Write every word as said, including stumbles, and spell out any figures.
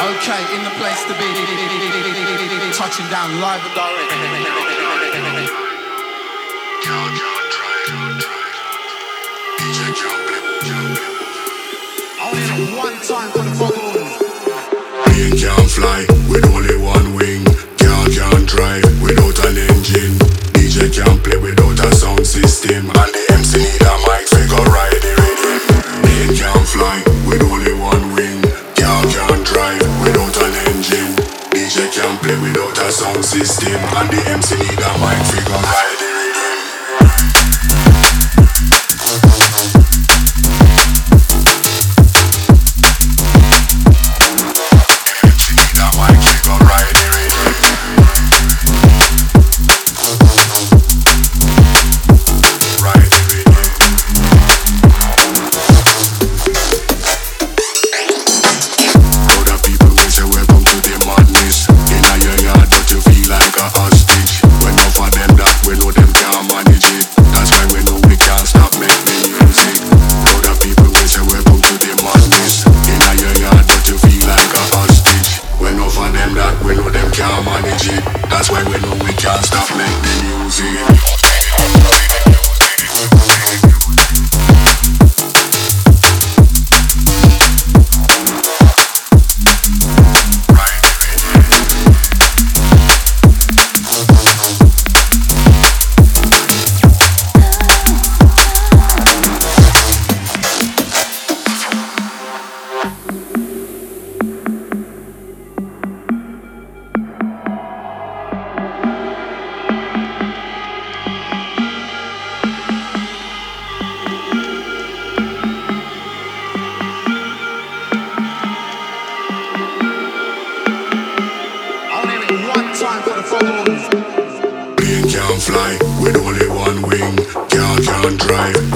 Okay, in the place to be. Touching down live and direct. Only one time for the foghorns. Plane can't fly with only one wing. Car can't drive without an engine. D J can't play without a sound system. And the M C need a mic figure ride the rhythm. Plane can't fly with only one wing. Car can't drive without an engine. D J can't play without a sound system. And the M C need a mic figure ride the rhythm. That's why we know we can't stop making the music. Plane can't fly with only one wing. Car can't drive